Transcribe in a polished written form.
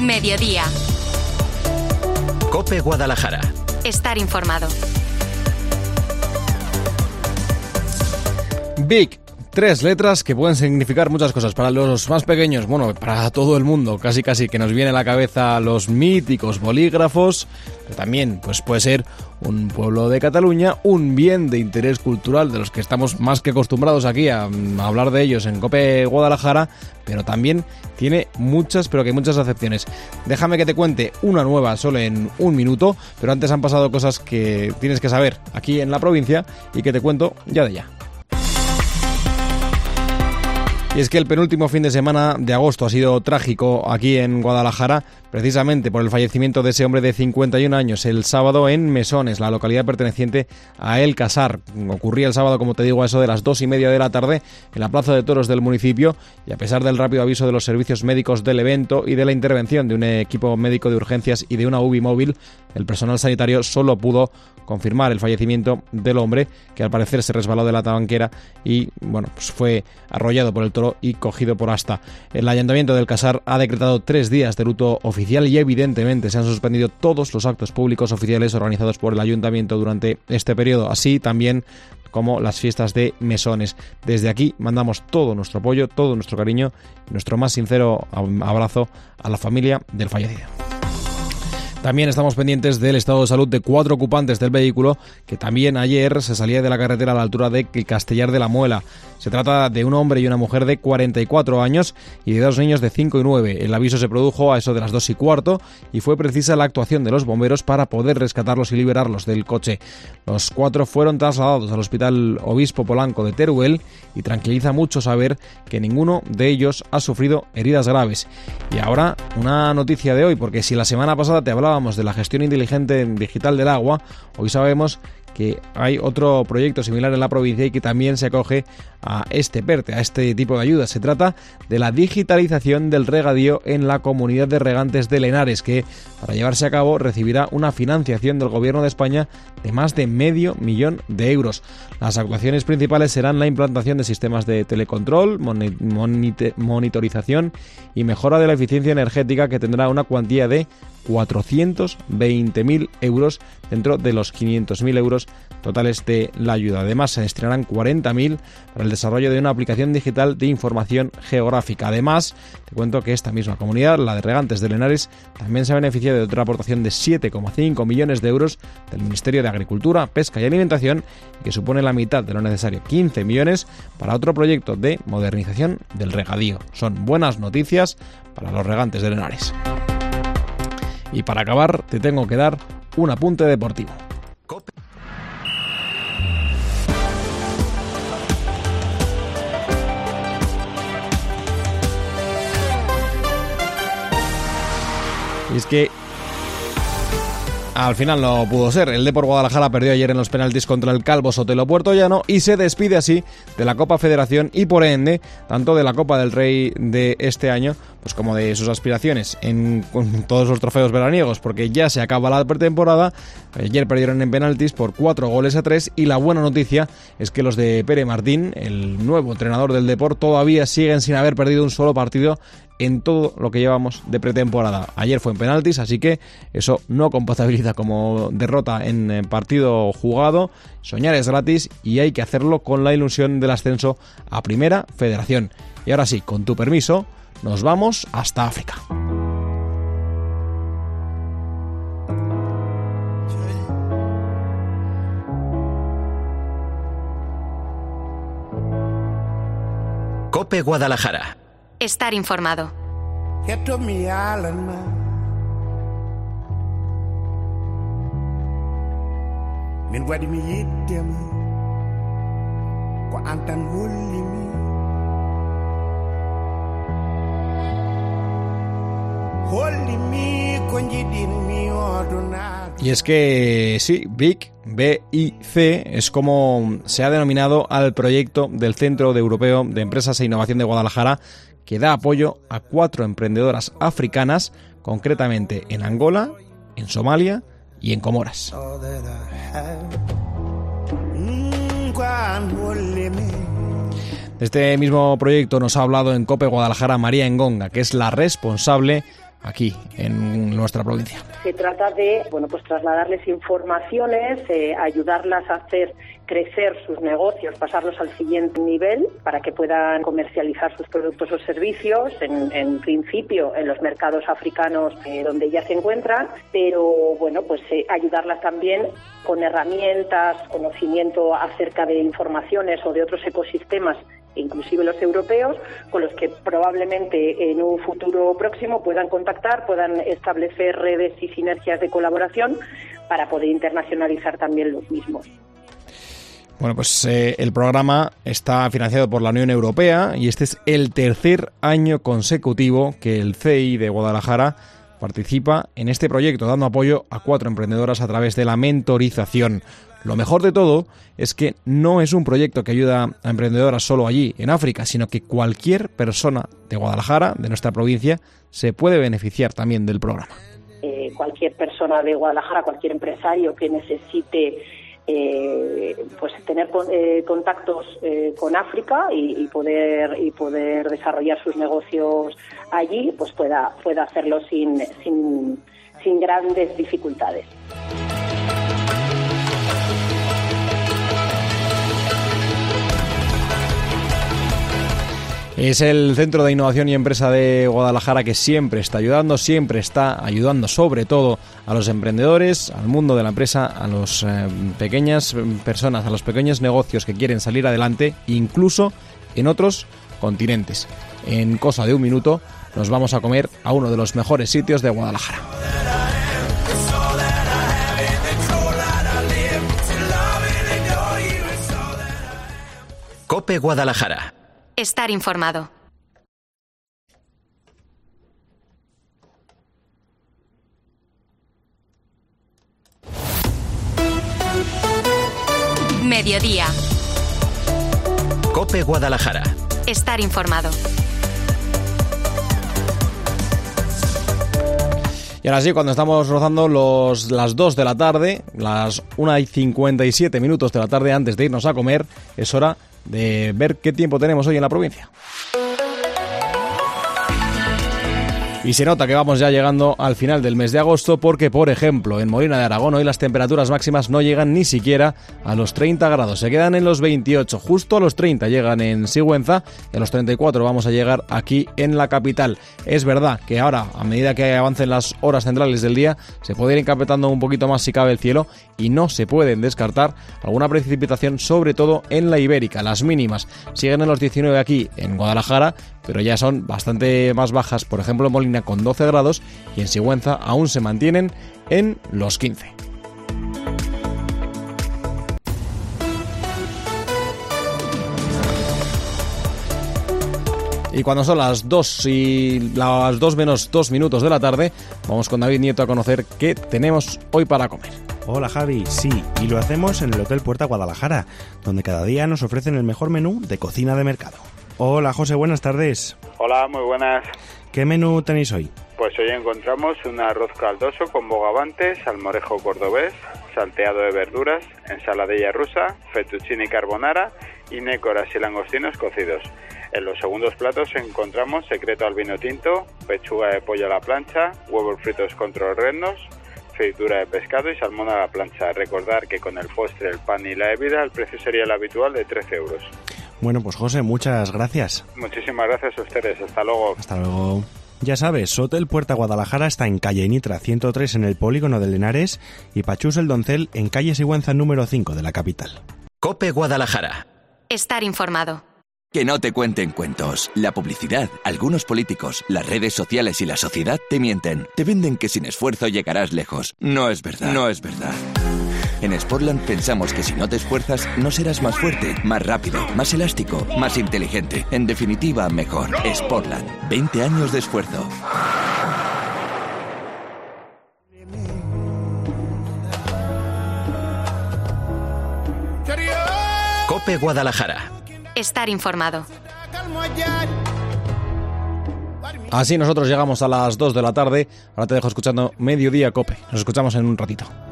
Mediodía. COPE Guadalajara. Estar informado. Big. 3 letras que pueden significar muchas cosas. Para los más pequeños, bueno, para todo el mundo, casi que nos viene a la cabeza los míticos bolígrafos, pero también pues puede ser un pueblo de Cataluña, un bien de interés cultural de los que estamos más que acostumbrados aquí a hablar de ellos en COPE Guadalajara, pero también tiene muchas, pero que muchas acepciones. Déjame que te cuente una nueva solo en un minuto, pero antes han pasado cosas que tienes que saber aquí en la provincia y que te cuento ya de ya. Y es que el penúltimo fin de semana de agosto ha sido trágico aquí en Guadalajara, precisamente por el fallecimiento de ese hombre de 51 años el sábado en Mesones, la localidad perteneciente a El Casar. Ocurría el sábado, como te digo, a eso de las 2:30 de la tarde en la plaza de toros del municipio, y a pesar del rápido aviso de los servicios médicos del evento y de la intervención de un equipo médico de urgencias y de una UBI móvil, el personal sanitario solo pudo confirmar el fallecimiento del hombre, que al parecer se resbaló de la tabanquera y bueno, pues fue arrollado por el toro y cogido por asta. El Ayuntamiento del Casar ha decretado 3 días de luto oficial y evidentemente se han suspendido todos los actos públicos oficiales organizados por el Ayuntamiento durante este periodo, así también como las fiestas de Mesones. Desde aquí mandamos todo nuestro apoyo, todo nuestro cariño, nuestro más sincero abrazo a la familia del fallecido. También estamos pendientes del estado de salud de 4 ocupantes del vehículo que también ayer se salía de la carretera a la altura de Castellar de la Muela. Se trata de un hombre y una mujer de 44 años y de 2 niños de 5 y 9. El aviso se produjo a eso de las 2:15 y fue precisa la actuación de los bomberos para poder rescatarlos y liberarlos del coche. Los 4 fueron trasladados al Hospital Obispo Polanco de Teruel y tranquiliza mucho saber que ninguno de ellos ha sufrido heridas graves. Y ahora una noticia de hoy, porque si la semana pasada te hablábamos de la gestión inteligente digital del agua, hoy sabemos que hay otro proyecto similar en la provincia y que también se acoge a este PERTE, a este tipo de ayudas. Se trata de la digitalización del regadío en la comunidad de regantes de Lenares, que para llevarse a cabo recibirá una financiación del Gobierno de España de más de $500,000 de euros. Las actuaciones principales serán la implantación de sistemas de telecontrol, monitorización y mejora de la eficiencia energética, que tendrá una cuantía de 420.000 euros dentro de los 500.000 euros totales de la ayuda. Además, se destinarán 40.000 para el desarrollo de una aplicación digital de información geográfica. Además, te cuento que esta misma comunidad, la de Regantes de Lenares, también se ha beneficiado de otra aportación de 7,5 millones de euros del Ministerio de Agricultura, Pesca y Alimentación, que supone la mitad de lo necesario, 15 millones, para otro proyecto de modernización del regadío. Son buenas noticias para los Regantes de Lenares. Y para acabar, te tengo que dar un apunte deportivo. Y es que al final no pudo ser. El Depor Guadalajara perdió ayer en los penaltis contra el Calvo Sotelo Puertollano y se despide así de la Copa Federación y por ende tanto de la Copa del Rey de este año pues como de sus aspiraciones con todos los trofeos veraniegos, porque ya se acaba la pretemporada. Ayer perdieron en penaltis por 4-3 y la buena noticia es que los de Pere Martín, el nuevo entrenador del Depor, todavía siguen sin haber perdido un solo partido en todo lo que llevamos de pretemporada. Ayer fue en penaltis, así que eso no compatibiliza como derrota en partido jugado. Soñar es gratis y hay que hacerlo con la ilusión del ascenso a Primera Federación. Y ahora sí, con tu permiso, nos vamos hasta África. COPE Guadalajara. Estar informado. Y es que sí, BIC es como se ha denominado al proyecto del Centro Europeo de Empresas e Innovación de Guadalajara, que da apoyo a 4 emprendedoras africanas, concretamente en Angola, en Somalia y en Comoras. De este mismo proyecto nos ha hablado en COPE Guadalajara María Engonga, que es la responsable aquí en nuestra provincia. Se trata de trasladarles informaciones, ayudarlas a hacer crecer sus negocios, pasarlos al siguiente nivel para que puedan comercializar sus productos o servicios, en principio en los mercados africanos donde ya se encuentran, pero ayudarlas también con herramientas, conocimiento acerca de informaciones o de otros ecosistemas, inclusive los europeos, con los que probablemente en un futuro próximo puedan contactar, puedan establecer redes y sinergias de colaboración para poder internacionalizar también los mismos. Bueno, pues el programa está financiado por la Unión Europea y este es el tercer año consecutivo que el CEI de Guadalajara participa en este proyecto, dando apoyo a 4 emprendedoras a través de la mentorización. Lo mejor de todo es que no es un proyecto que ayuda a emprendedoras solo allí, en África, sino que cualquier persona de Guadalajara, de nuestra provincia, se puede beneficiar también del programa. Cualquier persona de Guadalajara, cualquier empresario que necesite tener contactos con África y poder desarrollar sus negocios allí, pues pueda hacerlo sin grandes dificultades. Es el Centro de Innovación y Empresa de Guadalajara que siempre está ayudando sobre todo a los emprendedores, al mundo de la empresa, a las pequeñas personas, a los pequeños negocios que quieren salir adelante, incluso en otros continentes. En cosa de un minuto nos vamos a comer a uno de los mejores sitios de Guadalajara. COPE Guadalajara. Estar informado. Mediodía. COPE Guadalajara. Estar informado. Y ahora sí, cuando estamos rozando las 2 de la tarde, las 1:57 de la tarde antes de irnos a comer, es hora de ver qué tiempo tenemos hoy en la provincia. Y se nota que vamos ya llegando al final del mes de agosto porque, por ejemplo, en Molina de Aragón hoy las temperaturas máximas no llegan ni siquiera a los 30 grados, se quedan en los 28, justo a los 30 llegan en Sigüenza y a los 34 vamos a llegar aquí en la capital. Es verdad que ahora, a medida que avancen las horas centrales del día, se puede ir encapetando un poquito más si cabe el cielo y no se pueden descartar alguna precipitación, sobre todo en la Ibérica. Las mínimas siguen en los 19 aquí en Guadalajara, pero ya son bastante más bajas, por ejemplo en Molina con 12 grados y en Sigüenza aún se mantienen en los 15. Y cuando son las 2 menos 2 minutos de la tarde, vamos con David Nieto a conocer qué tenemos hoy para comer. Hola Javi, sí, y lo hacemos en el Hotel Puerta Guadalajara, donde cada día nos ofrecen el mejor menú de cocina de mercado. Hola José, buenas tardes. Hola, muy buenas. ¿Qué menú tenéis hoy? Pues hoy encontramos un arroz caldoso con bogavantes, salmorejo cordobés, salteado de verduras, ensaladilla rusa, fettuccine carbonara y nécoras y langostinos cocidos. En los segundos platos encontramos secreto al vino tinto, pechuga de pollo a la plancha, huevos fritos con torrenos, fritura de pescado y salmón a la plancha. Recordar que con el postre, el pan y la bebida el precio sería el habitual de 13 euros. Bueno, pues José, muchas gracias. Muchísimas gracias a ustedes. Hasta luego. Hasta luego. Ya sabes, Hotel Puerta Guadalajara está en calle Nitra 103 en el polígono de Linares y Pachús el Doncel en calle Sigüenza número 5 de la capital. COPE Guadalajara. Estar informado. Que no te cuenten cuentos. La publicidad, algunos políticos, las redes sociales y la sociedad te mienten. Te venden que sin esfuerzo llegarás lejos. No es verdad. No es verdad. En Sportland pensamos que si no te esfuerzas, no serás más fuerte, más rápido, más elástico, más inteligente. En definitiva, mejor. Sportland. 20 años de esfuerzo. COPE Guadalajara. Estar informado. Así nosotros llegamos a las 2 de la tarde. Ahora te dejo escuchando Mediodía COPE. Nos escuchamos en un ratito.